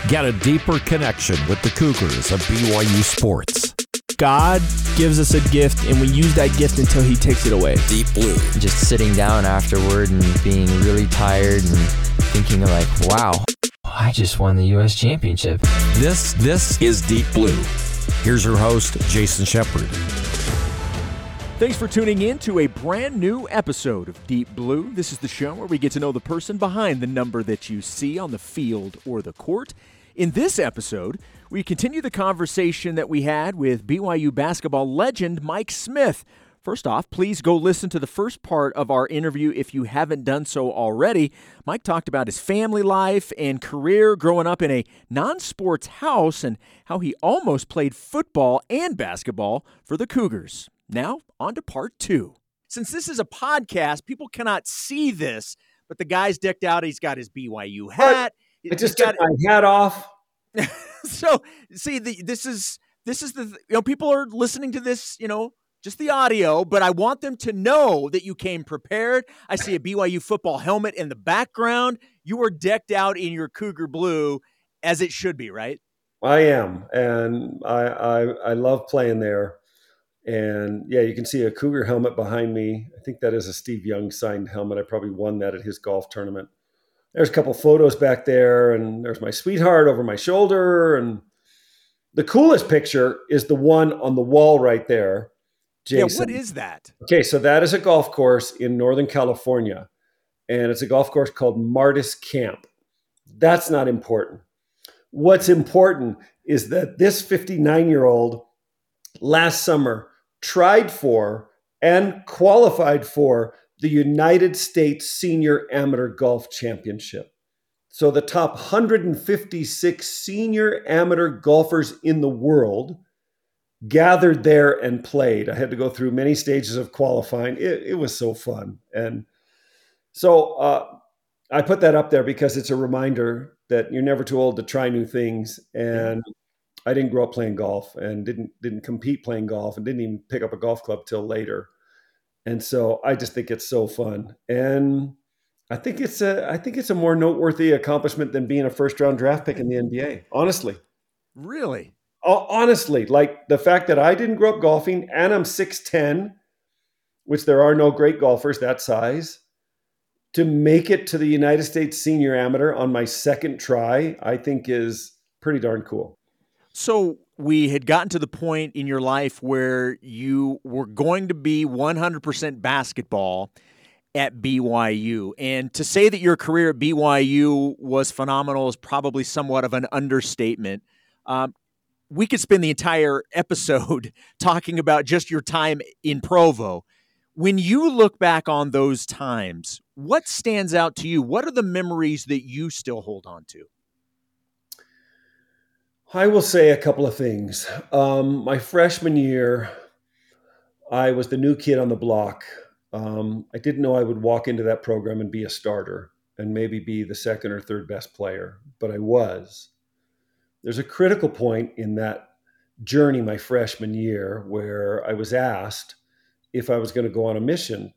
Get a deeper connection with the Cougars of BYU sports. God gives us a gift, and we use that gift until he takes it away. Deep Blue. Just sitting down afterward and being really tired and thinking like, wow, I just won the U.S. championship. This is Deep Blue. Here's your host, Jason Shepard. Thanks for tuning in to a brand new episode of Deep Blue. This is the show where we get to know the person behind the number that you see on the field or the court. In this episode, we continue the conversation that we had with BYU basketball legend Mike Smith. First off, please go listen to the first part of our interview if you haven't done so already. Mike talked about his family life and career growing up in a non-sports house and how he almost played football and basketball for the Cougars. Now, on to part two. Since this is a podcast, people cannot see this, but the guy's decked out. He's got his BYU hat. I just took my hat off. So, see, this is the people are listening to this, just the audio, but I want them to know that you came prepared. I see a BYU football helmet in the background. You are decked out in your Cougar blue, as it should be, right? I am, and I love playing there. And yeah, you can see a Cougar helmet behind me. I think that is a Steve Young signed helmet. I probably won that at his golf tournament. There's a couple photos back there, and there's my sweetheart over my shoulder. And the coolest picture is the one on the wall right there, Jason. Yeah, what is that? Okay, so that is a golf course in Northern California, and it's a golf course called Martis Camp. That's not important. What's important is that this 59-year-old last summer tried for and qualified for the United States Senior Amateur Golf Championship. So the top 156 senior amateur golfers in the world gathered there and played. I had to go through many stages of qualifying. It was so fun. And so I put that up there because it's a reminder that you're never too old to try new things. And I didn't grow up playing golf and didn't compete playing golf and didn't even pick up a golf club till later. And so I just think it's so fun. And I think it's a more noteworthy accomplishment than being a first round draft pick in the NBA. Honestly. Really? Honestly, like the fact that I didn't grow up golfing and I'm 6'10", which there are no great golfers that size, to make it to the United States Senior Amateur on my second try, I think is pretty darn cool. So we had gotten to the point in your life where you were going to be 100% basketball at BYU. And to say that your career at BYU was phenomenal is probably somewhat of an understatement. We could spend the entire episode talking about just your time in Provo. When you look back on those times, what stands out to you? What are the memories that you still hold on to? I will say a couple of things. My freshman year, I was the new kid on the block. I didn't know I would walk into that program and be a starter and maybe be the second or third best player, but I was. There's a critical point in that journey my freshman year where I was asked if I was going to go on a mission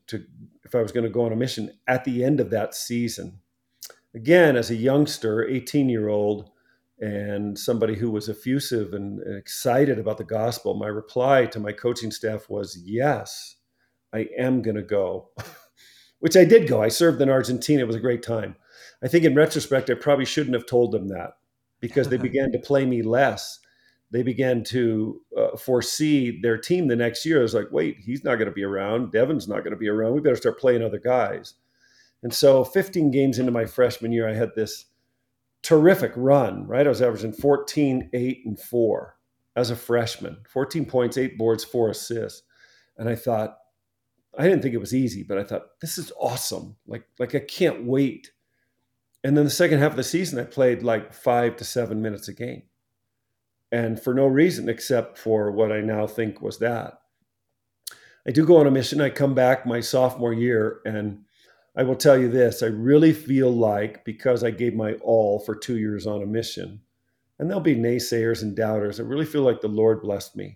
at the end of that season. Again, as a youngster, 18-year-old, and somebody who was effusive and excited about the gospel, my reply to my coaching staff was, yes, I am going to go, which I did go. I served in Argentina. It was a great time. I think in retrospect, I probably shouldn't have told them that because they began to play me less. They began to foresee their team the next year. I was like, wait, he's not going to be around. Devin's not going to be around. We better start playing other guys. And so 15 games into my freshman year, I had this terrific run, right? I was averaging 14, 8, and 4 as a freshman, 14 points, 8 boards, 4 assists. And I thought, I didn't think it was easy, but I thought, this is awesome. Like I can't wait. And then the second half of the season, I played like 5 to 7 minutes a game. And for no reason except for what I now think was that. I do go on a mission. I come back my sophomore year, and I will tell you this, I really feel like because I gave my all for 2 years on a mission, and there'll be naysayers and doubters, I really feel like the Lord blessed me.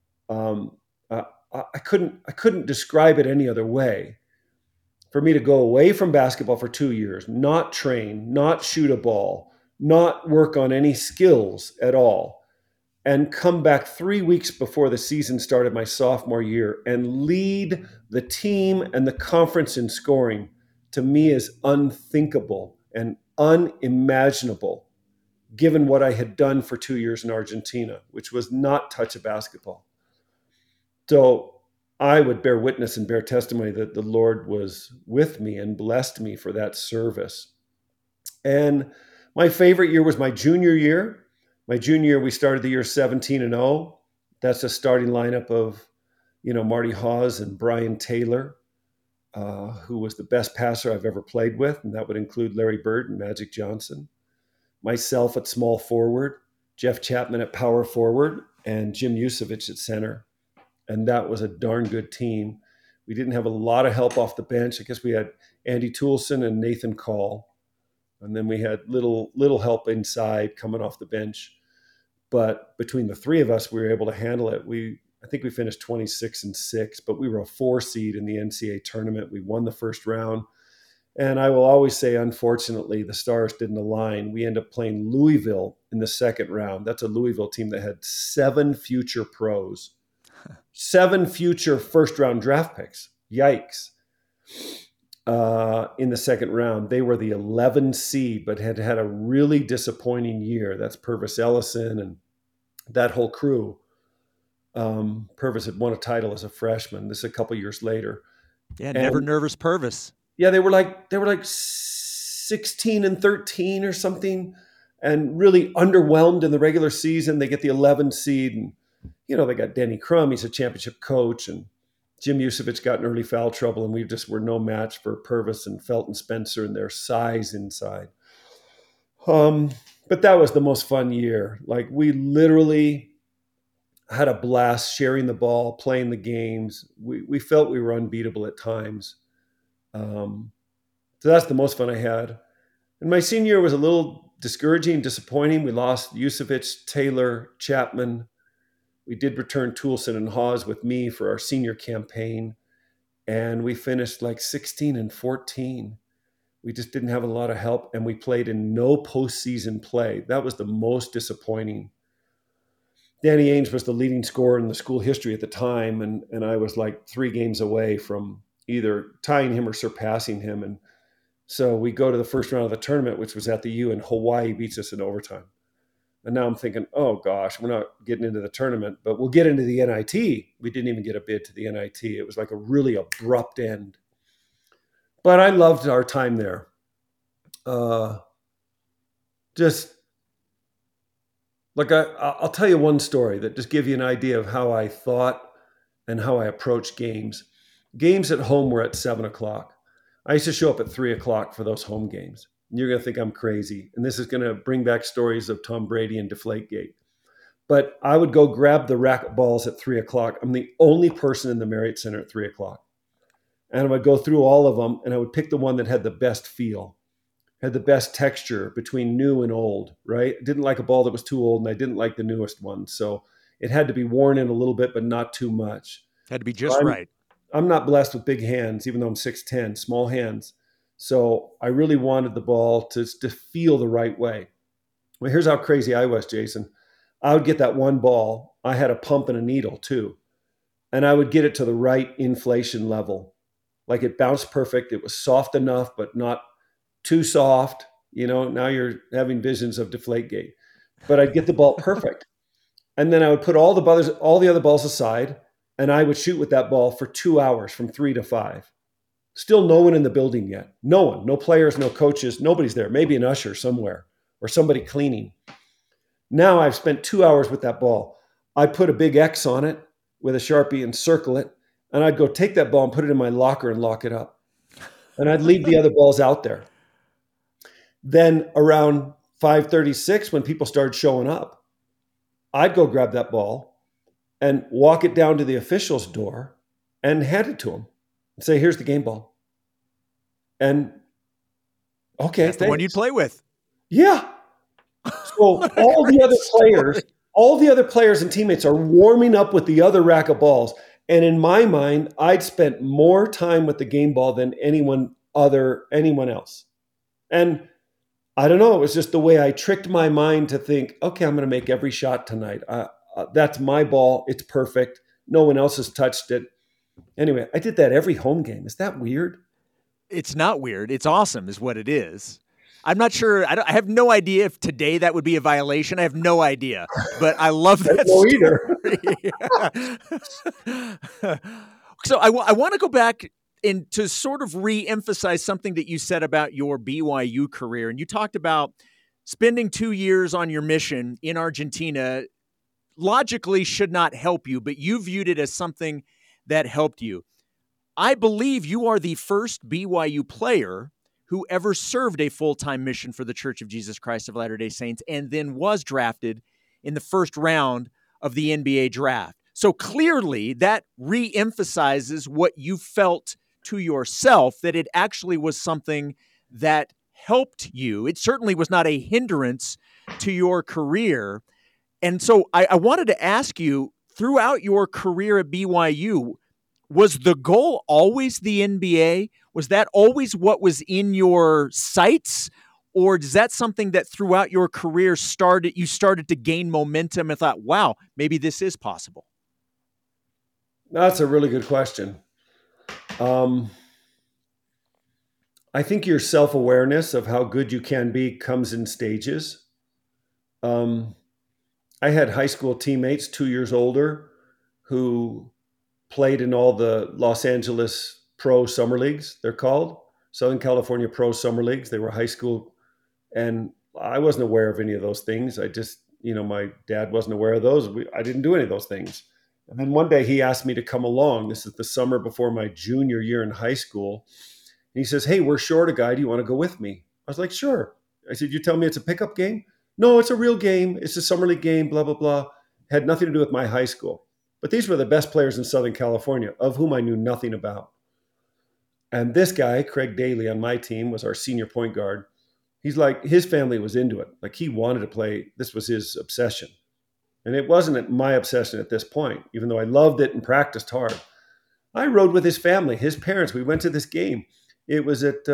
I couldn't describe it any other way. For me to go away from basketball for 2 years, not train, not shoot a ball, not work on any skills at all, and come back 3 weeks before the season started my sophomore year and lead the team and the conference in scoring, to me is unthinkable and unimaginable, given what I had done for 2 years in Argentina, which was not touch a basketball. So I would bear witness and bear testimony that the Lord was with me and blessed me for that service. And my favorite year was my junior year. My junior year, we started the year 17-0. That's a starting lineup of, Marty Hawes and Brian Taylor, who was the best passer I've ever played with. And that would include Larry Bird and Magic Johnson. Myself at small forward, Jeff Chapman at power forward, and Jim Yusevich at center. And that was a darn good team. We didn't have a lot of help off the bench. I guess we had Andy Toulson and Nathan Call. And then we had little help inside coming off the bench. But between the three of us, we were able to handle it. I think we finished 26-6, but we were a 4 seed in the NCAA tournament. We won the first round. And I will always say, unfortunately, the stars didn't align. We ended up playing Louisville in the second round. That's a Louisville team that had 7 future pros, 7 future first-round draft picks. Yikes. In the second round, they were the 11 seed, but had a really disappointing year. That's Purvis Ellison and that whole crew. Purvis had won a title as a freshman. This is a couple years later. Yeah, never nervous Purvis. Yeah, they were like 16-13 or something, and really underwhelmed in the regular season. They get the 11 seed, and they got Denny Crum. He's a championship coach, and Jim Yusevich got in early foul trouble, and we just were no match for Purvis and Felton Spencer and their size inside. But that was the most fun year. Like, we literally had a blast sharing the ball, playing the games. We felt we were unbeatable at times. So that's the most fun I had. And my senior year was a little discouraging, disappointing. We lost Yusevich, Taylor, Chapman. We did return Toulson and Hawes with me for our senior campaign. And we finished like 16-14. We just didn't have a lot of help, and we played in no postseason play. That was the most disappointing. Danny Ainge was the leading scorer in the school history at the time, and I was like 3 games away from either tying him or surpassing him. And so we go to the first round of the tournament, which was at the U, and Hawaii beats us in overtime. And now I'm thinking, oh gosh, we're not getting into the tournament, but we'll get into the NIT. We didn't even get a bid to the NIT. It was like a really abrupt end. But I loved our time there. Just like I'll tell you one story that just give you an idea of how I thought and how I approached games. Games at home were at 7:00. I used to show up at 3:00 for those home games. You're going to think I'm crazy. And this is going to bring back stories of Tom Brady and Deflategate. But I would go grab the racket balls at 3:00. I'm the only person in the Marriott Center at 3:00. And I would go through all of them, and I would pick the one that had the best feel, had the best texture between new and old, right? I didn't like a ball that was too old, and I didn't like the newest one. So it had to be worn in a little bit, but not too much. Had to be just right. I'm not blessed with big hands, even though I'm 6'10", small hands. So I really wanted the ball to feel the right way. Well, here's how crazy I was, Jason. I would get that one ball. I had a pump and a needle too. And I would get it to the right inflation level. Like, it bounced perfect. It was soft enough, but not too soft. Now you're having visions of Deflategate. But I'd get the ball perfect. And then I would put all the other balls aside, and I would shoot with that ball for 2 hours from 3 to 5. Still no one in the building yet. No one, no players, no coaches, nobody's there. Maybe an usher somewhere or somebody cleaning. Now I've spent 2 hours with that ball. I put a big X on it with a Sharpie and circle it, and I'd go take that ball and put it in my locker and lock it up. And I'd leave the other balls out there. Then around 5:36, when people started showing up, I'd go grab that ball and walk it down to the official's door and hand it to him and say, here's the game ball. And okay, that's the one you'd play with. Yeah. So all the other players and teammates are warming up with the other rack of balls. And in my mind, I'd spent more time with the game ball than anyone else. And I don't know. It was just the way I tricked my mind to think, okay, I'm going to make every shot tonight. That's my ball. It's perfect. No one else has touched it. Anyway, I did that every home game. Is that weird? It's not weird. It's awesome is what it is. I'm not sure. I have no idea if today that would be a violation. I have no idea. But I love that story. So I want to go back and to sort of re-emphasize something that you said about your BYU career. And you talked about spending 2 years on your mission in Argentina logically should not help you, but you viewed it as something that helped you. I believe you are the first BYU player who ever served a full-time mission for the Church of Jesus Christ of Latter-day Saints and then was drafted in the first round of the NBA draft. So clearly that re-emphasizes what you felt to yourself, that it actually was something that helped you. It certainly was not a hindrance to your career. And so I wanted to ask you, throughout your career at BYU, was the goal always the NBA? Was that always what was in your sights? Or is that something that throughout your career you started to gain momentum and thought, wow, maybe this is possible? That's a really good question. I think your self-awareness of how good you can be comes in stages. I had high school teammates 2 years older who played in all the Los Angeles Pro Summer Leagues, they're called. Southern California Pro Summer Leagues. They were high school. And I wasn't aware of any of those things. I just, my dad wasn't aware of those. I didn't do any of those things. And then one day he asked me to come along. This is the summer before my junior year in high school. And he says, hey, we're short a guy. Do you want to go with me? I was like, sure. I said, you tell me it's a pickup game? No, it's a real game. It's a summer league game, blah, blah, blah. Had nothing to do with my high school. But these were the best players in Southern California, of whom I knew nothing about. And this guy, Craig Daly, on my team, was our senior point guard. He's like, his family was into it. Like, he wanted to play. This was his obsession. And it wasn't my obsession at this point, even though I loved it and practiced hard. I rode with his family, his parents. We went to this game. It was at,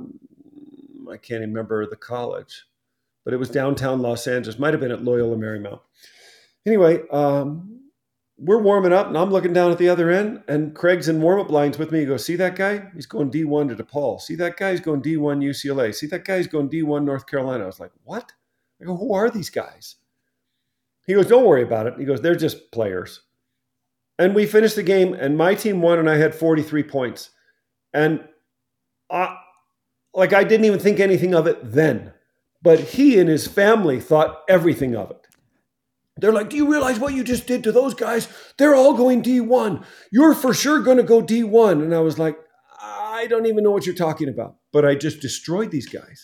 I can't even remember the college, but it was downtown Los Angeles. Might have been at Loyola Marymount. Anyway, we're warming up, and I'm looking down at the other end, and Craig's in warm-up lines with me. He goes, see that guy? He's going D1 to DePaul. See that guy? He's going D1 UCLA. See that guy? He's going D1 North Carolina. I was like, what? I go, who are these guys? He goes, don't worry about it. He goes, they're just players. And we finished the game, and my team won, and I had 43 points. And I didn't even think anything of it then. But he and his family thought everything of it. They're like, do you realize what you just did to those guys? They're all going D1. You're for sure going to go D1. And I was like, I don't even know what you're talking about. But I just destroyed these guys.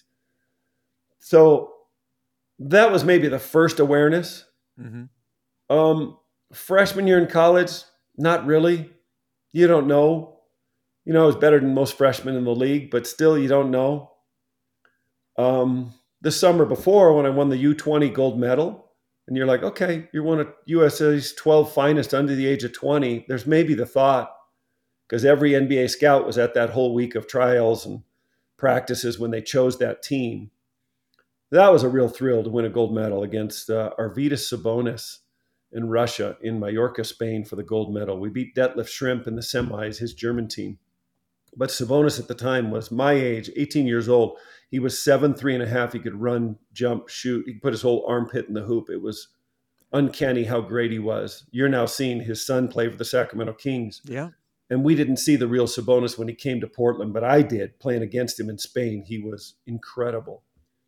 So that was maybe the first awareness. Mm-hmm. Freshman year in college, not really. You don't know. I was better than most freshmen in the league, but still you don't know. The summer before, when I won the U20 gold medal, and you're like, okay, you're one of USA's 12 finest under the age of 20. There's maybe the thought, because every NBA scout was at that whole week of trials and practices when they chose that team. That was a real thrill to win a gold medal against Arvydas Sabonis in Russia, in Mallorca, Spain, for the gold medal. We beat Detlef Schrempf in the semis, his German team. But Sabonis at the time was my age, 18 years old. He was 7'3.5". He could run, jump, shoot. He could put his whole armpit in the hoop. It was uncanny how great he was. You're now seeing his son play for the Sacramento Kings. Yeah. And we didn't see the real Sabonis when he came to Portland, but I did, playing against him in Spain. He was incredible.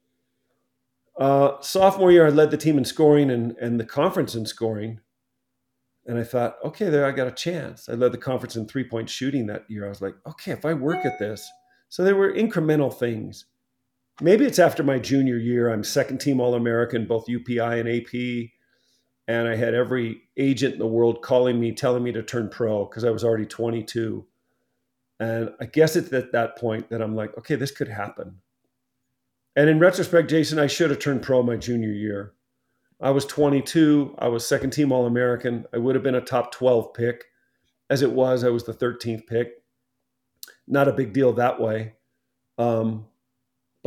Sophomore year, I led the team in scoring and the conference in scoring. And I thought, okay, there I got a chance. I led the conference in three-point shooting that year. I was like, okay, if I work at this. So there were incremental things. Maybe it's after my junior year. I'm second team All-American, both UPI and AP. And I had every agent in the world calling me, telling me to turn pro because I was already 22. And I guess it's at that point that I'm like, okay, this could happen. And in retrospect, Jason, I should have turned pro my junior year. I was 22. I was second team All-American. I would have been a top 12 pick. As it was, I was the 13th pick. Not a big deal that way. But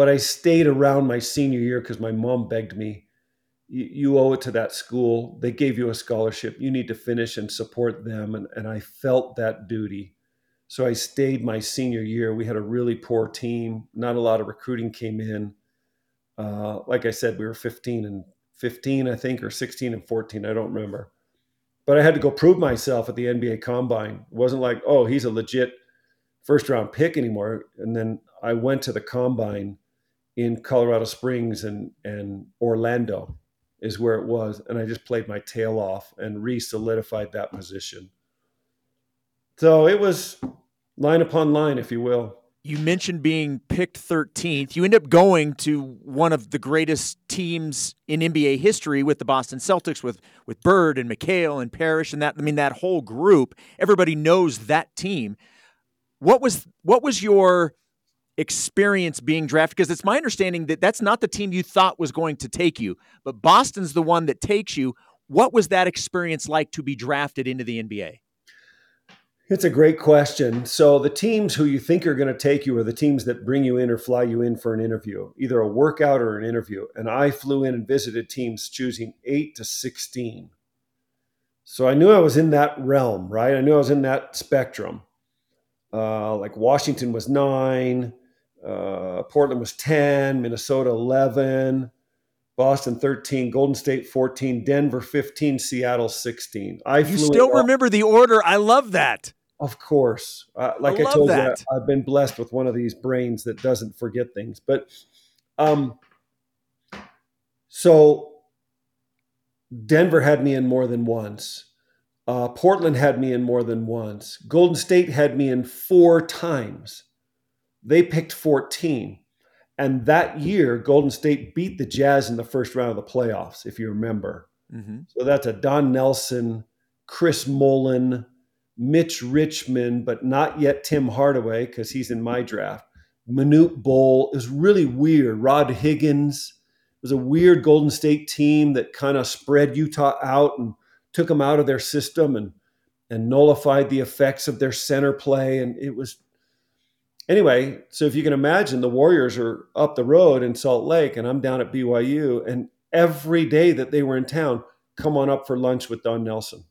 but I stayed around my senior year because my mom begged me, you owe it to that school. They gave you a scholarship. You need to finish and support them. And I felt that duty. So I stayed my senior year. We had a really poor team. Not a lot of recruiting came in. Like I said, we were 15 and 15, I think, or 16 and 14. I don't remember. But I had to go prove myself at the NBA Combine. It wasn't like, oh, he's a legit first-round pick anymore. And then I went to the Combine in Colorado Springs and Orlando is where it was. And I just played my tail off and re-solidified that position. So it was line upon line, if you will. You mentioned being picked 13th. You end up going to one of the greatest teams in NBA history with the Boston Celtics, with Bird and McHale and Parrish and that whole group. Everybody knows that team. What was your experience being drafted? Because it's my understanding that that's not the team you thought was going to take you, but Boston's the one that takes you. What was that experience like to be drafted into the NBA? It's a great question. So the teams who you think are going to take you are the teams that bring you in or fly you in for an interview, either a workout or an interview. And I flew in and visited teams choosing 8 to 16. So I knew I was in that realm, right? I knew I was in that spectrum. Like Washington was 9, Portland was 10, Minnesota 11, Boston 13, Golden State 14, Denver 15, Seattle 16. You still remember the order? I love that. Of course. Like I told you, I've been blessed with one of these brains that doesn't forget things. But so Denver had me in more than once. Portland had me in more than once. Golden State had me in 4 times. They picked 14. And that year, Golden State beat the Jazz in the first round of the playoffs, if you remember. Mm-hmm. So that's a Don Nelson, Chris Mullin, Mitch Richmond, but not yet Tim Hardaway because he's in my draft. Manute Bol. It was really weird. Rod Higgins. It was a weird Golden State team that kind of spread Utah out and took them out of their system and nullified the effects of their center play. And it was... Anyway, so if you can imagine, the Warriors are up the road in Salt Lake, and I'm down at BYU, and every day that they were in town, come on up for lunch with Don Nelson.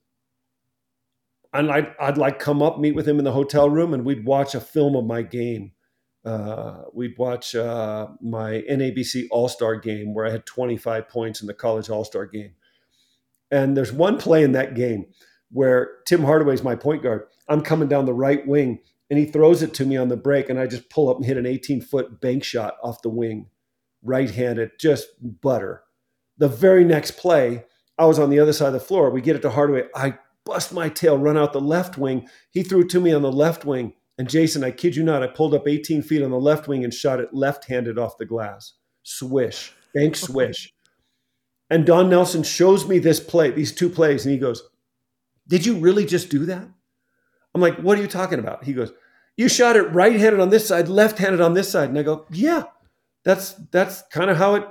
And I'd like come up, meet with him in the hotel room, and we'd watch a film of my game. We'd watch my NABC All-Star game where I had 25 points in the college All-Star game. And there's one play in that game where Tim Hardaway's my point guard. I'm coming down the right wing, and he throws it to me on the break, and I just pull up and hit an 18-foot bank shot off the wing, right-handed, just butter. The very next play, I was on the other side of the floor. We get it to Hardaway. I bust my tail, run out the left wing. He threw it to me on the left wing. And Jason, I kid you not, I pulled up 18 feet on the left wing and shot it left-handed off the glass. Swish, bank swish. And Don Nelson shows me this play, these 2 plays, and he goes, "Did you really just do that?" I'm like, "What are you talking about?" He goes, "You shot it right-handed on this side, left-handed on this side." And I go, "Yeah, that's kind of how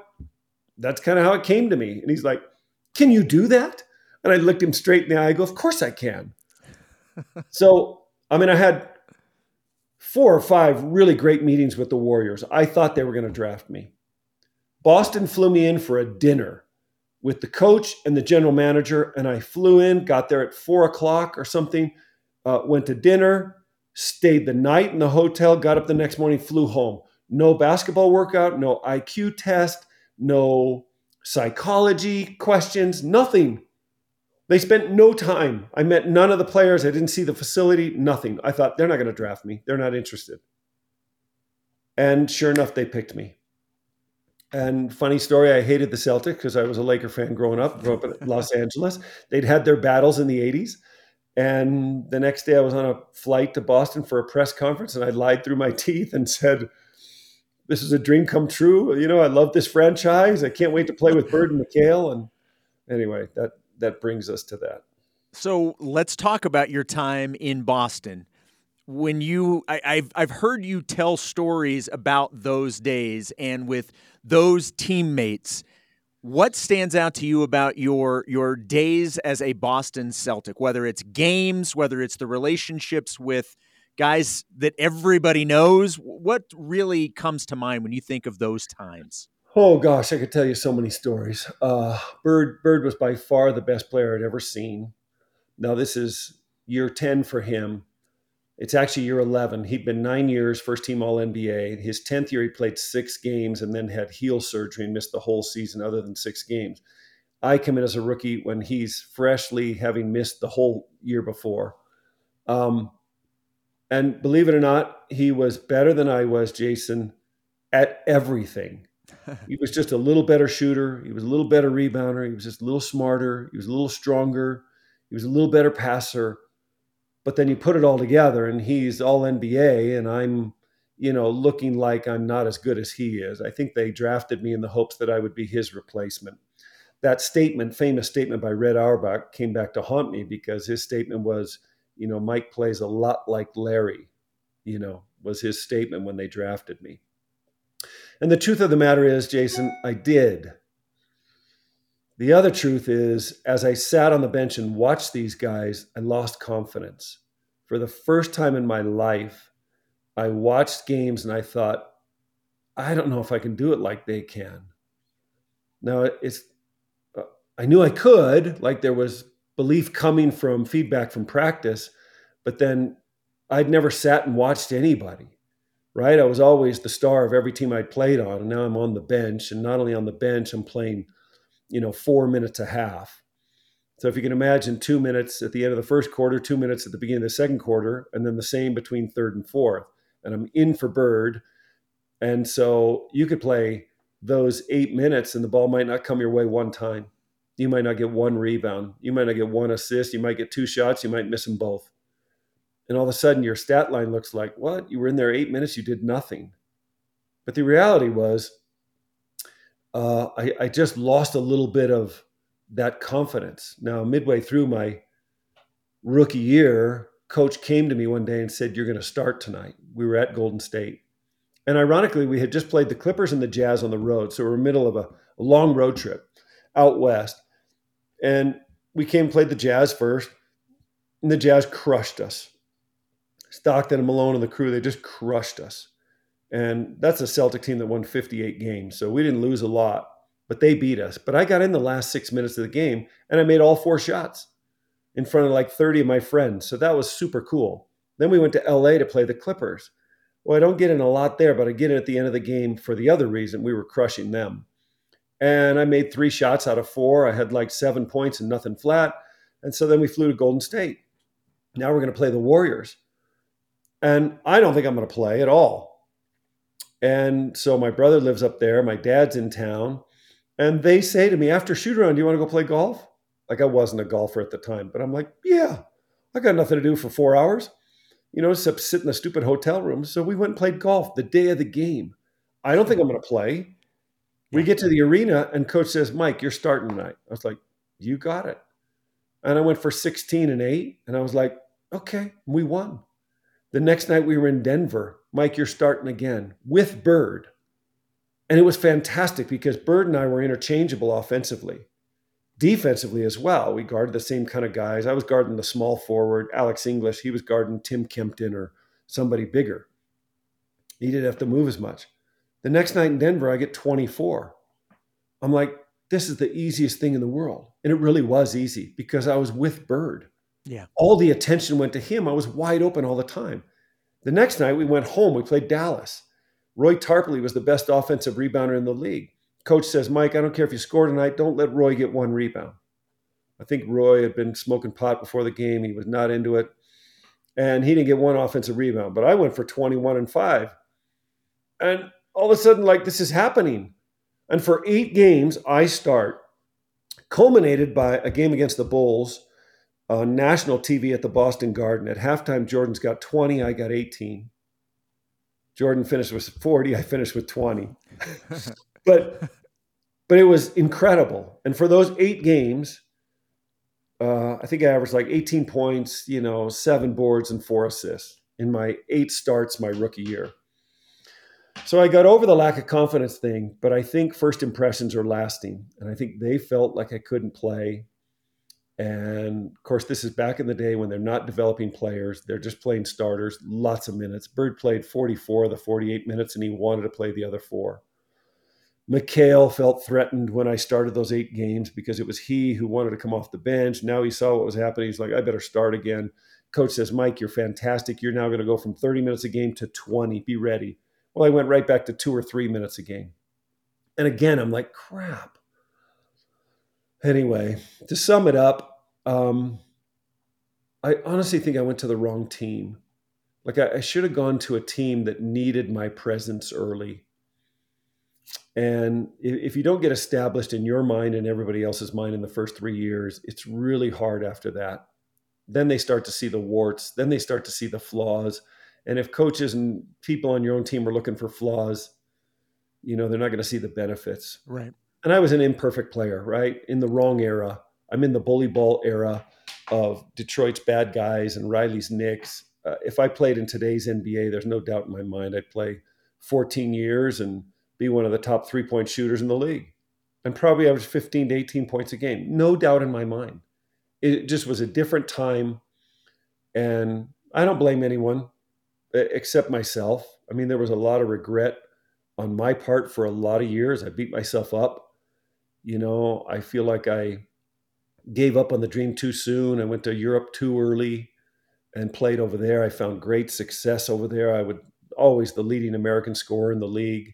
it came to me." And he's like, "Can you do that?" And I looked him straight in the eye. I go, "Of course I can." So, I had 4 or 5 really great meetings with the Warriors. I thought they were going to draft me. Boston flew me in for a dinner with the coach and the general manager. And I flew in, got there at 4:00 or something, went to dinner, stayed the night in the hotel, got up the next morning, flew home. No basketball workout, no IQ test, no psychology questions, nothing. They spent no time. I met none of the players. I didn't see the facility, nothing. I thought, they're not going to draft me. They're not interested. And sure enough, they picked me. And funny story, I hated the Celtics because I was a Laker fan growing up. Grew up in Los Angeles. They'd had their battles in the 80s. And the next day I was on a flight to Boston for a press conference, and I lied through my teeth and said, "This is a dream come true. I love this franchise. I can't wait to play with Bird and McHale." And anyway, that brings us to that. So let's talk about your time in Boston. When I've heard you tell stories about those days and with those teammates. What stands out to you about your days as a Boston Celtic, whether it's games, whether it's the relationships with guys that everybody knows. What really comes to mind when you think of those times? Oh gosh, I could tell you so many stories. Bird was by far the best player I'd ever seen. Now this is year 10 for him. It's actually year 11. He'd been 9 years, first team All NBA. His 10th year, he played 6 games and then had heel surgery and missed the whole season other than 6 games. I come in as a rookie when he's freshly having missed the whole year before. And believe it or not, he was better than I was, Jason, at everything. He was just a little better shooter. He was a little better rebounder. He was just a little smarter. He was a little stronger. He was a little better passer. But then you put it all together and he's all NBA and I'm, looking like I'm not as good as he is. I think they drafted me in the hopes that I would be his replacement. That statement, famous statement by Red Auerbach, came back to haunt me because his statement was, Mike plays a lot like Larry, was his statement when they drafted me. And the truth of the matter is, Jason, I did. The other truth is, as I sat on the bench and watched these guys, I lost confidence. For the first time in my life, I watched games and I thought, I don't know if I can do it like they can. Now, I knew I could, like there was belief coming from feedback from practice, but then I'd never sat and watched anybody. Right? I was always the star of every team I'd played on. And now I'm on the bench. And not only on the bench, I'm playing, 4 minutes a half. So if you can imagine 2 minutes at the end of the first quarter, 2 minutes at the beginning of the second quarter, and then the same between third and fourth. And I'm in for Bird. And so you could play those 8 minutes and the ball might not come your way one time. You might not get one rebound. You might not get one assist. You might get 2 shots. You might miss them both. And all of a sudden your stat line looks like, what? You were in there 8 minutes, you did nothing. But the reality was I just lost a little bit of that confidence. Now, midway through my rookie year, coach came to me one day and said, you're going to start tonight. We were at Golden State. And ironically, we had just played the Clippers and the Jazz on the road. So we were in the middle of a long road trip out west. And we came and played the Jazz first. And the Jazz crushed us. Stockton and Malone and the crew, they just crushed us. And that's a Celtic team that won 58 games. So we didn't lose a lot, but they beat us. But I got in the last 6 minutes of the game and I made all 4 shots in front of like 30 of my friends. So that was super cool. Then we went to LA to play the Clippers. Well, I don't get in a lot there, but I get in at the end of the game for the other reason. We were crushing them. And I made 3 shots out of 4. I had like 7 points and nothing flat. And so then we flew to Golden State. Now we're going to play the Warriors. And I don't think I'm going to play at all. And so my brother lives up there. My dad's in town. And they say to me, after shoot around, do you want to go play golf? Like I wasn't a golfer at the time. But I'm like, yeah, I got nothing to do for 4 hours. Except sit in the stupid hotel room. So we went and played golf the day of the game. I don't think I'm going to play. We get to the arena and coach says, Mike, you're starting tonight. I was like, you got it. And I went for 16 and 8. And I was like, okay, we won. The next night we were in Denver. Mike, you're starting again with Bird. And it was fantastic because Bird and I were interchangeable offensively. Defensively as well. We guarded the same kind of guys. I was guarding the small forward, Alex English. He was guarding Tim Kempton or somebody bigger. He didn't have to move as much. The next night in Denver, I get 24. I'm like, this is the easiest thing in the world. And it really was easy because I was with Bird. Yeah. All the attention went to him. I was wide open all the time. The next night we went home. We played Dallas. Roy Tarpley was the best offensive rebounder in the league. Coach says, Mike, I don't care if you score tonight. Don't let Roy get 1 rebound. I think Roy had been smoking pot before the game. He was not into it. And he didn't get 1 offensive rebound. But I went for 21 and 5. And all of a sudden, like, this is happening. And for 8 games, I start, culminated by a game against the Bulls on national TV at the Boston Garden. At halftime, Jordan's got 20, I got 18. Jordan finished with 40, I finished with 20. But it was incredible. And for those 8 games, I think I averaged like 18 points, 7 boards and 4 assists in my 8 starts my rookie year. So I got over the lack of confidence thing, but I think first impressions are lasting. And I think they felt like I couldn't play. And of course, this is back in the day when they're not developing players. They're just playing starters, lots of minutes. Bird played 44 of the 48 minutes, and he wanted to play the other 4. McHale felt threatened when I started those 8 games because it was he who wanted to come off the bench. Now he saw what was happening. He's like, I better start again. Coach says, Mike, you're fantastic. You're now going to go from 30 minutes a game to 20. Be ready. Well, I went right back to 2 or 3 minutes a game. And again, I'm like, crap. Anyway, to sum it up, I honestly think I went to the wrong team. Like I should have gone to a team that needed my presence early. And if you don't get established in your mind and everybody else's mind in the first 3 years, it's really hard after that. Then they start to see the warts. Then they start to see the flaws. And if coaches and people on your own team are looking for flaws, they're not going to see the benefits. Right. And I was an imperfect player, right? In the wrong era. I'm in the bully ball era of Detroit's bad guys and Riley's Knicks. If I played in today's NBA, there's no doubt in my mind I'd play 14 years and be one of the top 3-point shooters in the league and probably average 15 to 18 points a game. No doubt in my mind. It just was a different time. And I don't blame anyone except myself. I mean, there was a lot of regret on my part for a lot of years. I beat myself up. I feel like I gave up on the dream too soon. I went to Europe too early and played over there. I found great success over there. I would always the leading American scorer in the league.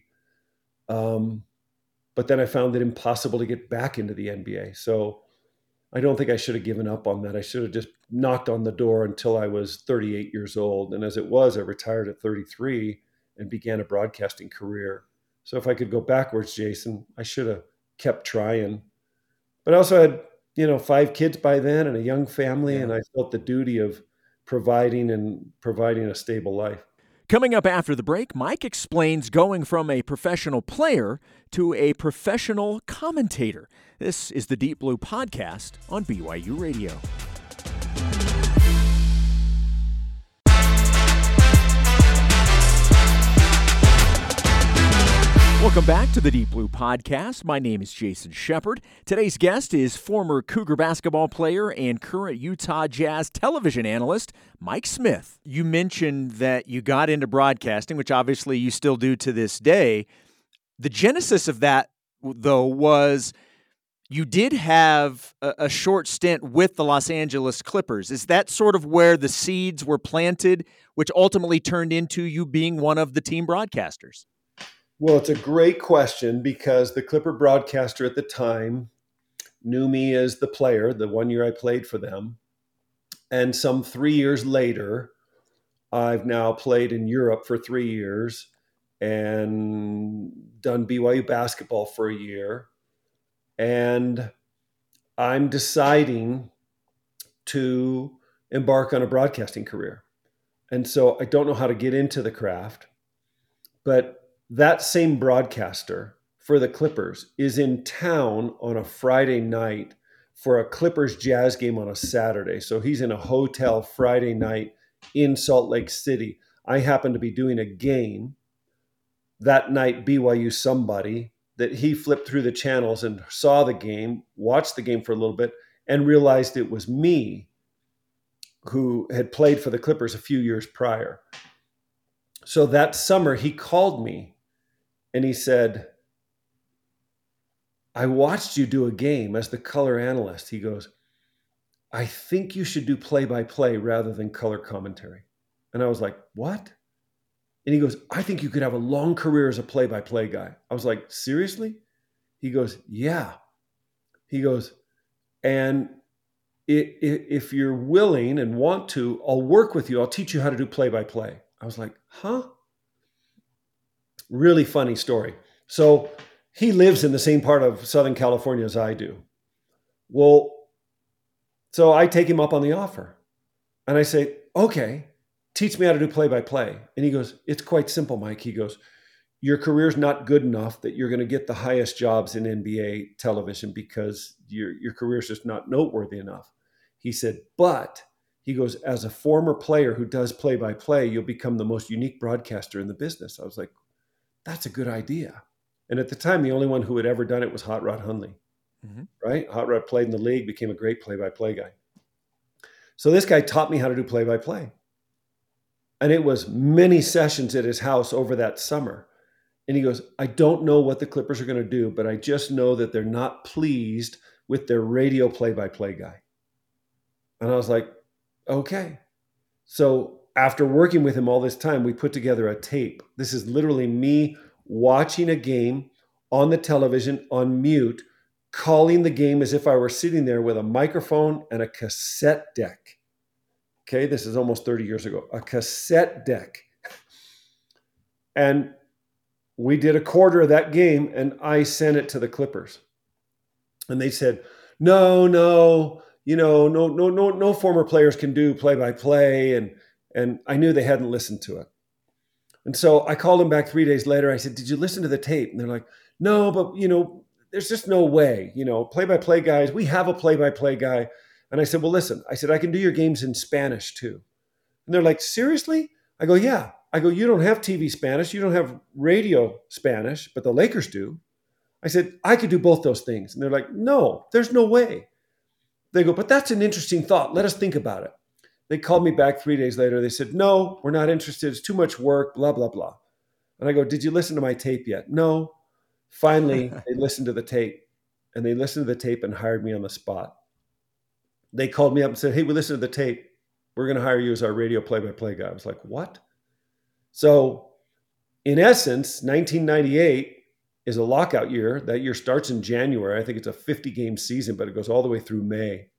But then I found it impossible to get back into the NBA. So I don't think I should have given up on that. I should have just knocked on the door until I was 38 years old. And as it was, I retired at 33 and began a broadcasting career. So if I could go backwards, Jason, I should have kept trying. But I also had 5 kids by then and a young family, and I felt the duty of providing a stable life. Coming up after the break, Mike explains going from a professional player to a professional commentator. This is the Deep Blue Podcast on BYU Radio. Welcome back to the Deep Blue Podcast. My name is Jason Shepard. Today's guest is former Cougar basketball player and current Utah Jazz television analyst, Mike Smith. You mentioned that you got into broadcasting, which obviously you still do to this day. The genesis of that, though, was you did have a short stint with the Los Angeles Clippers. Is that sort of where the seeds were planted, which ultimately turned into you being one of the team broadcasters? Well, it's a great question because the Clipper broadcaster at the time knew me as the player, the 1 year I played for them. And some 3 years later, I've now played in Europe for 3 years and done BYU basketball for a year. And I'm deciding to embark on a broadcasting career. And so I don't know how to get into the craft, but that same broadcaster for the Clippers is in town on a Friday night for a Clippers Jazz game on a Saturday. So he's in a hotel Friday night in Salt Lake City. I happen to be doing a game that night, BYU somebody, that he flipped through the channels and saw the game, watched the game for a little bit, and realized it was me who had played for the Clippers a few years prior. So that summer he called me and he said, I watched you do a game as the color analyst. He goes, I think you should do play-by-play rather than color commentary. And I was like, what? And he goes, I think you could have a long career as a play-by-play guy. I was like, seriously? He goes, yeah. He goes, and if you're willing and want to, I'll work with you. I'll teach you how to do play-by-play. I was like, huh? Really funny story. So he lives in the same part of Southern California as I do. Well, so I take him up on the offer. And I say, okay, teach me how to do play-by-play. And he goes, it's quite simple, Mike. He goes, your career's not good enough that you're going to get the highest jobs in NBA television because your career's just not noteworthy enough. He said, but he goes, as a former player who does play-by-play, you'll become the most unique broadcaster in the business. I was like, that's a good idea. And at the time, the only one who had ever done it was Hot Rod Hundley. right? Hot Rod played in the league, became a great play-by-play guy. So this guy taught me how to do play-by-play. And it was many sessions at his house over that summer. And he goes, I don't know what the Clippers are going to do, but I just know that they're not pleased with their radio play-by-play guy. And I was like, okay. So after working with him all this time, we put together a tape. This is literally me watching a game on the television on mute, calling the game as if I were sitting there with a microphone and a cassette deck. Okay, this is almost 30 years ago, a cassette deck. And we did a quarter of that game and I sent it to the Clippers. And they said, no, former players can do play-by-play. And I knew they hadn't listened to it. And so I called them back 3 days later. I said, did you listen to the tape? And they're like, no, but there's just no way, play-by-play guys, we have a play-by-play guy. And I said, well, listen, I can do your games in Spanish too. And they're like, seriously? I go, yeah. I go, you don't have TV Spanish. You don't have radio Spanish, but the Lakers do. I said, I could do both those things. And they're like, no, there's no way. They go, but that's an interesting thought. Let us think about it. They called me back 3 days later. They said, no, we're not interested. It's too much work, blah, blah, blah. And I go, did you listen to my tape yet? No. Finally, they listened to the tape. And they listened to the tape and hired me on the spot. They called me up and said, hey, we listened to the tape. We're going to hire you as our radio play-by-play guy. I was like, what? So in essence, 1998 is a lockout year. That year starts in January. I think it's a 50-game season, but it goes all the way through May.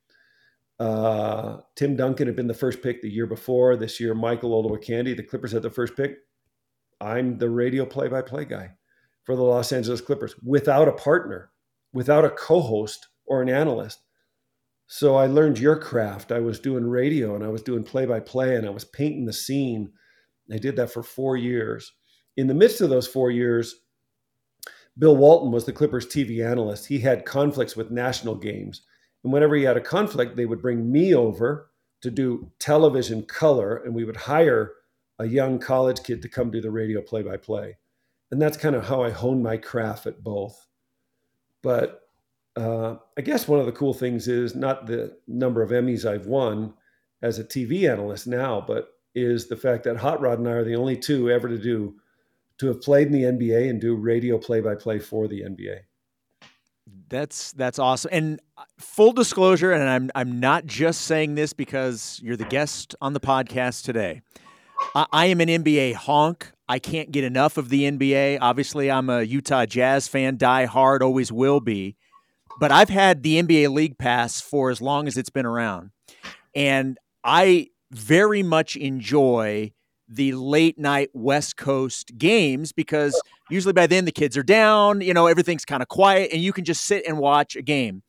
Tim Duncan had been the first pick the year before. This year, Michael Olowokandi, the Clippers had the first pick. I'm the radio play-by-play guy for the Los Angeles Clippers without a partner, without a co-host or an analyst. So I learned your craft. I was doing radio and I was doing play-by-play and I was painting the scene. I did that for 4 years. In the midst of those 4 years, Bill Walton was the Clippers TV analyst. He had conflicts with national games. And whenever he had a conflict, they would bring me over to do television color, and we would hire a young college kid to come do the radio play-by-play. And that's kind of how I honed my craft at both. But I guess one of the cool things is not the number of Emmys I've won as a TV analyst now, but is the fact that Hot Rod and I are the only two ever to have played in the NBA and do radio play-by-play for the NBA. That's awesome. And full disclosure, and I'm not just saying this because you're the guest on the podcast today. I am an NBA honk. I can't get enough of the NBA. Obviously, I'm a Utah Jazz fan, die hard, always will be. But I've had the NBA League Pass for as long as it's been around. And I very much enjoy the late night West Coast games because usually by then the kids are down, everything's kind of quiet and you can just sit and watch a game.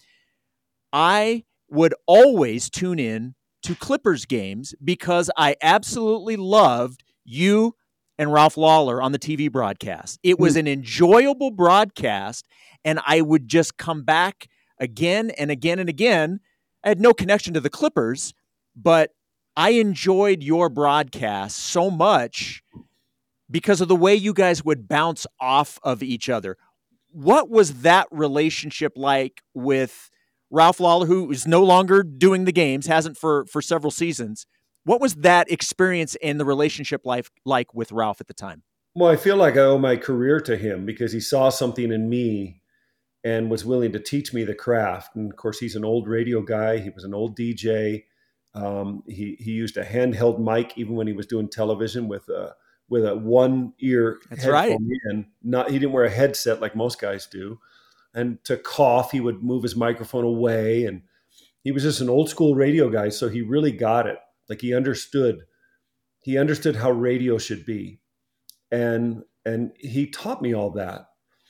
I would always tune in to Clippers games because I absolutely loved you and Ralph Lawler on the TV broadcast. It was an enjoyable broadcast, and I would just come back again and again and again. I had no connection to the Clippers, but I enjoyed your broadcast so much because of the way you guys would bounce off of each other. What was that relationship like with Ralph Lawler, who is no longer doing the games, hasn't for several seasons? What was that experience and the relationship like with Ralph at the time? Well, I feel like I owe my career to him because he saw something in me and was willing to teach me the craft. And of course, he's an old radio guy. He was an old DJ. He used a handheld mic even when he was doing television with a one ear headphone in. He didn't wear a headset like most guys do. And to cough, he would move his microphone away. And he was just an old school radio guy. So he really got it. Like he understood how radio should be. And he taught me all that.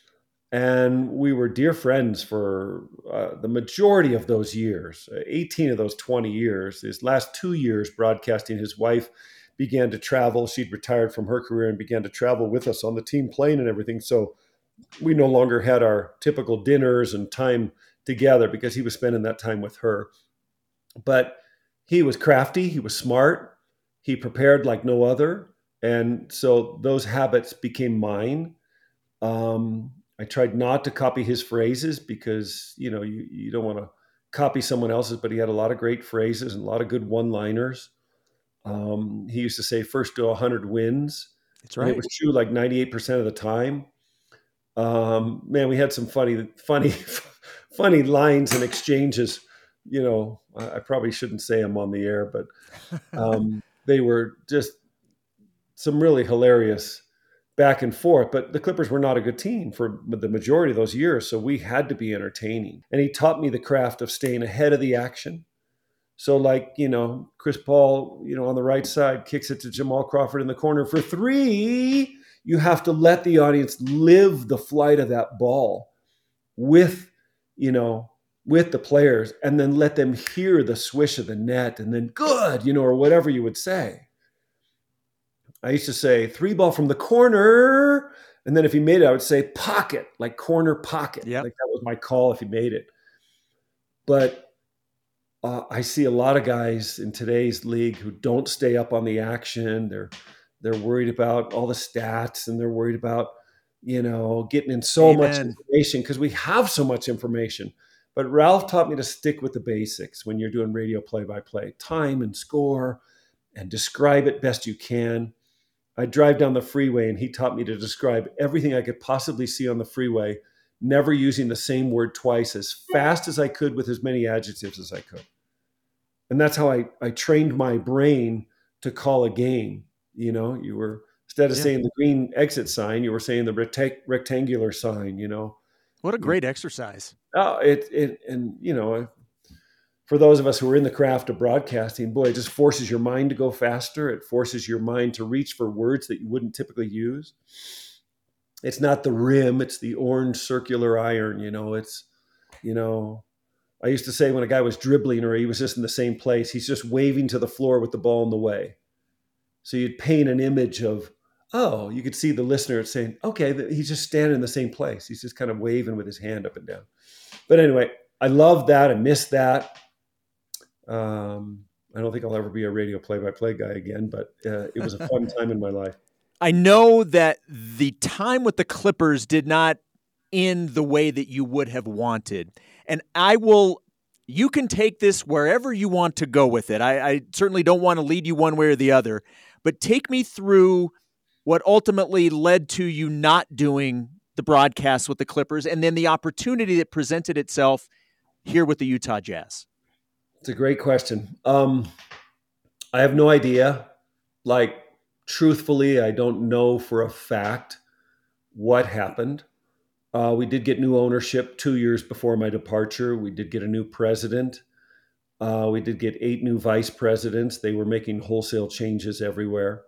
And we were dear friends for the majority of those years, 18 of those 20 years. His last 2 years broadcasting, his wife began to travel. She'd retired from her career and began to travel with us on the team plane and everything. So we no longer had our typical dinners and time together because he was spending that time with her. But he was crafty. He was smart. He prepared like no other. And so those habits became mine. I tried not to copy his phrases because, you don't want to copy someone else's, but he had a lot of great phrases and a lot of good one-liners. He used to say first to 100 wins. That's right. And it was true like 98% of the time. Man, we had some funny lines and exchanges. I probably shouldn't say them on the air, but they were just some really hilarious back and forth. But the Clippers were not a good team for the majority of those years, so we had to be entertaining. And he taught me the craft of staying ahead of the action. So like, Chris Paul, on the right side kicks it to Jamal Crawford in the corner for 3. You have to let the audience live the flight of that ball with the players, and then let them hear the swish of the net, and then good, or whatever you would say. I used to say 3 ball from the corner. And then if he made it, I would say pocket, like corner pocket. Yep. Like that was my call if he made it. But I see a lot of guys in today's league who don't stay up on the action. They're worried about all the stats, and they're worried about, getting in so much information because we have so much information. But Ralph taught me to stick with the basics when you're doing radio play-by-play. Time and score, and describe it best you can. I drive down the freeway, and he taught me to describe everything I could possibly see on the freeway, never using the same word twice, as fast as I could with as many adjectives as I could. And that's how I trained my brain to call a game. You were, instead of saying the green exit sign, you were saying the rectangular sign, What a great exercise. For those of us who are in the craft of broadcasting, boy, it just forces your mind to go faster. It forces your mind to reach for words that you wouldn't typically use. It's not the rim, it's the orange circular iron, I used to say when a guy was dribbling or he was just in the same place, he's just waving to the floor with the ball in the way. So you'd paint an image of, you could see the listener saying, okay, he's just standing in the same place. He's just kind of waving with his hand up and down. But anyway, I love that. I miss that. I don't think I'll ever be a radio play-by-play guy again, but it was a fun time in my life. I know that the time with the Clippers did not end the way that you would have wanted. And you can take this wherever you want to go with it. I certainly don't want to lead you one way or the other, but take me through what ultimately led to you not doing the broadcast with the Clippers, and then the opportunity that presented itself here with the Utah Jazz. It's a great question. I have no idea. Truthfully, I don't know for a fact what happened. We did get new ownership 2 years before my departure. We did get a new president. We did get 8 new vice presidents. They were making wholesale changes everywhere.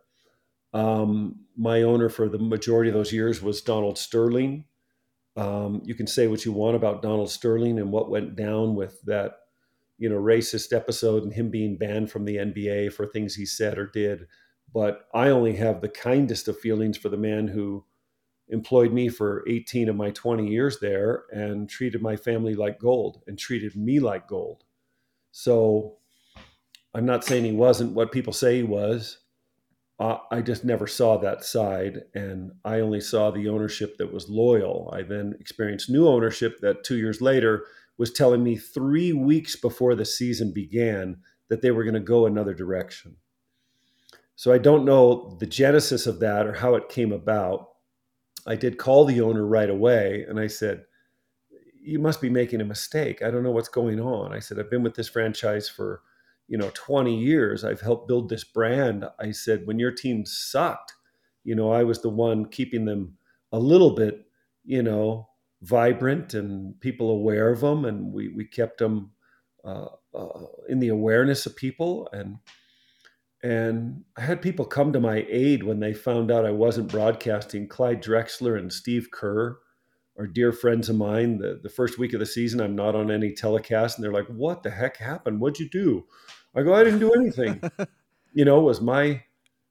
My owner for the majority of those years was Donald Sterling. You can say what you want about Donald Sterling and what went down with that, racist episode and him being banned from the NBA for things he said or did. But I only have the kindest of feelings for the man who employed me for 18 of my 20 years there and treated my family like gold and treated me like gold. So I'm not saying he wasn't what people say he was. I just never saw that side, and I only saw the ownership that was loyal. I then experienced new ownership that 2 years later was telling me 3 weeks before the season began that they were going to go another direction. So I don't know the genesis of that or how it came about. I did call the owner right away, and I said, you must be making a mistake. I don't know what's going on. I said, I've been with this franchise for 20 years. I've helped build this brand. I said, when your team sucked, I was the one keeping them a little bit, vibrant and people aware of them. And we kept them in the awareness of people. And I had people come to my aid when they found out I wasn't broadcasting. Clyde Drexler and Steve Kerr are dear friends of mine. The first week of the season, I'm not on any telecast. And they're like, what the heck happened? What'd you do? I go, I didn't do anything. Was my,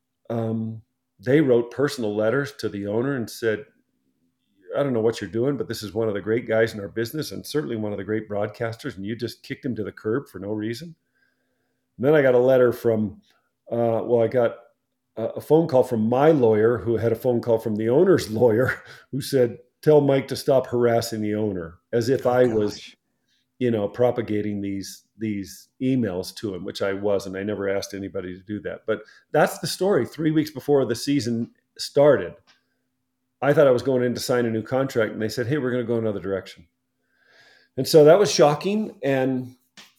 they wrote personal letters to the owner and said, I don't know what you're doing, but this is one of the great guys in our business and certainly one of the great broadcasters. And you just kicked him to the curb for no reason. And then I got a letter from, I got a phone call from my lawyer who had a phone call from the owner's lawyer who said, tell Mike to stop harassing the owner, as if I was, propagating these emails to him, which I wasn't. I never asked anybody to do that. But that's the story. 3 weeks before the season started, I thought I was going in to sign a new contract, and they said, hey, we're going to go another direction. And so that was shocking and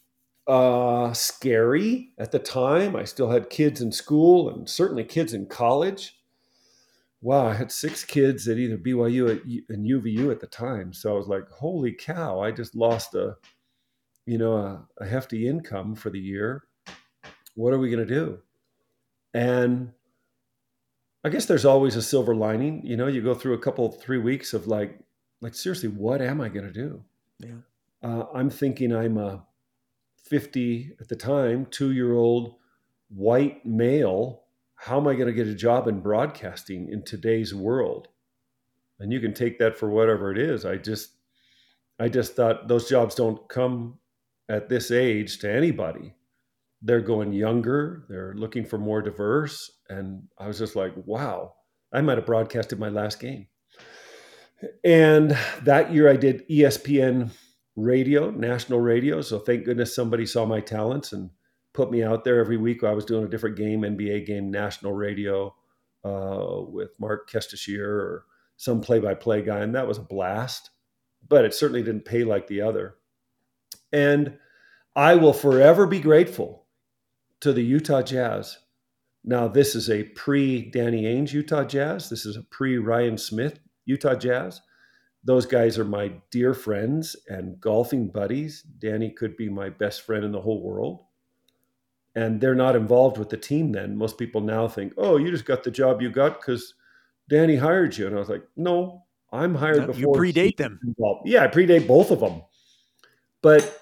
scary at the time. I still had kids in school and certainly kids in college. Wow, I had 6 kids at either BYU and UVU at the time. So I was like, holy cow, I just lost a hefty income for the year. What are we going to do? And I guess there's always a silver lining. You go through 3 weeks of like seriously, what am I going to do? Yeah. I'm thinking I'm a 50 at the time, 2-year-old white male. How am I going to get a job in broadcasting in today's world? And you can take that for whatever it is. I just thought those jobs don't come at this age to anybody. They're going younger. They're looking for more diverse. And I was just like, wow, I might have broadcasted my last game. And that year I did ESPN radio, national radio. So thank goodness somebody saw my talents and put me out there every week. I was doing a different game, NBA game, national radio with Mark Kestishier or some play-by-play guy. And that was a blast, but it certainly didn't pay like the other. And I will forever be grateful to the Utah Jazz. Now, this is a pre-Danny Ainge Utah Jazz. This is a pre-Ryan Smith Utah Jazz. Those guys are my dear friends and golfing buddies. Danny could be my best friend in the whole world. And they're not involved with the team then. Most people now think, oh, you just got the job you got because Danny hired you. And I was like, no, I'm hired before. You predate them. Involved. Yeah, I predate both of them. But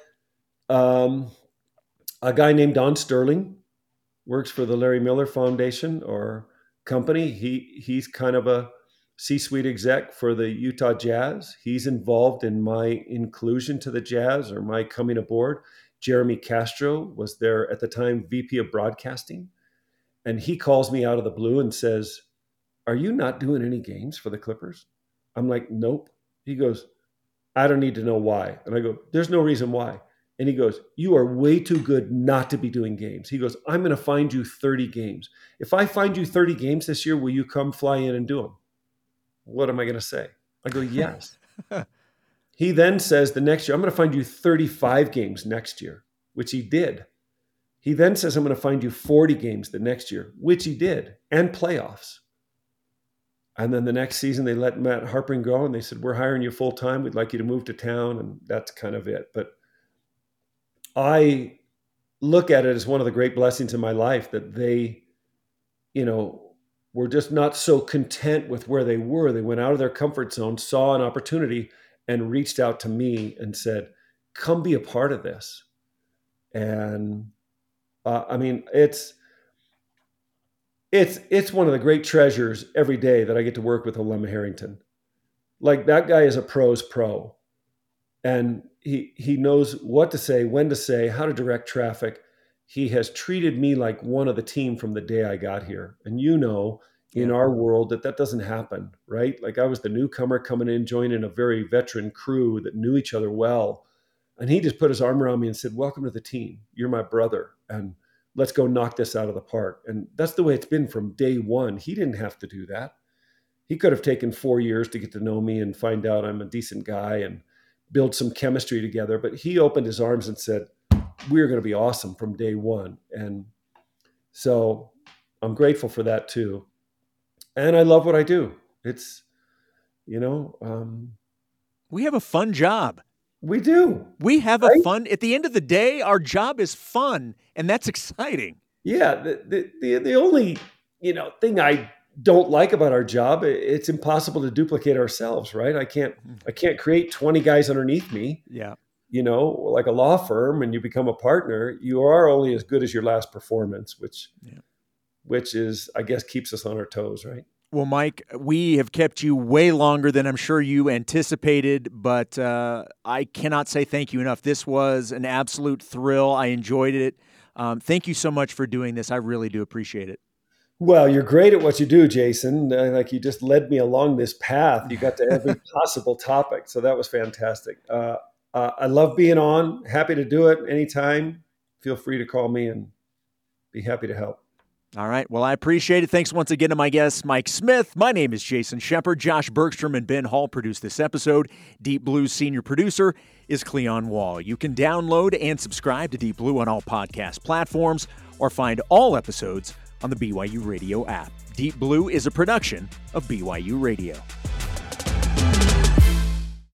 a guy named Don Sterling works for the Larry Miller Foundation or company. He's kind of a C-suite exec for the Utah Jazz. He's involved in my inclusion to the Jazz or my coming aboard. Jeremy Castro was there at the time, VP of broadcasting. And he calls me out of the blue and says, are you not doing any games for the Clippers? I'm like, nope. He goes, I don't need to know why. And I go, there's no reason why. And he goes, you are way too good not to be doing games. He goes, I'm going to find you 30 games. If I find you 30 games this year, will you come fly in and do them? What am I going to say? I go, yes. He then says the next year, I'm going to find you 35 games next year, which he did. He then says, I'm going to find you 40 games the next year, which he did, and playoffs. And then the next season, they let Matt Harpring go, and they said, we're hiring you full time. We'd like you to move to town. And that's kind of it. But I look at it as one of the great blessings in my life that they, were just not so content with where they were. They went out of their comfort zone, saw an opportunity, and reached out to me and said, come be a part of this. And it's one of the great treasures every day that I get to work with Olema Harrington. Like, that guy is a pro's pro. And he knows what to say, when to say, how to direct traffic. He has treated me like one of the team from the day I got here. And in our world that doesn't happen, right? Like, I was the newcomer coming in, joining a very veteran crew that knew each other well. And he just put his arm around me and said, welcome to the team. You're my brother. And let's go knock this out of the park. And that's the way it's been from day one. He didn't have to do that. He could have taken 4 years to get to know me and find out I'm a decent guy and build some chemistry together. But he opened his arms and said, we're going to be awesome from day one. And so I'm grateful for that too. And I love what I do. It's, we have a fun job. We do. We have a fun, at the end of the day, our job is fun, and that's exciting. Yeah. The only, thing I don't like about our job, it's impossible to duplicate ourselves, right? I can't create 20 guys underneath me. Yeah. Like a law firm, and you become a partner, you are only as good as your last performance, which is, I guess, keeps us on our toes, right? Well, Mike, we have kept you way longer than I'm sure you anticipated, but I cannot say thank you enough. This was an absolute thrill. I enjoyed it. Thank you so much for doing this. I really do appreciate it. Well, you're great at what you do, Jason. Like you just led me along this path. You got to every possible topic. So that was fantastic. I love being on. Happy to do it anytime. Feel free to call me and be happy to help. All right. Well, I appreciate it. Thanks once again to my guest, Mike Smith. My name is Jason Shepard. Josh Bergstrom and Ben Hall produced this episode. Deep Blue's senior producer is Cleon Wall. You can download and subscribe to Deep Blue on all podcast platforms or find all episodes on the BYU Radio app. Deep Blue is a production of BYU Radio.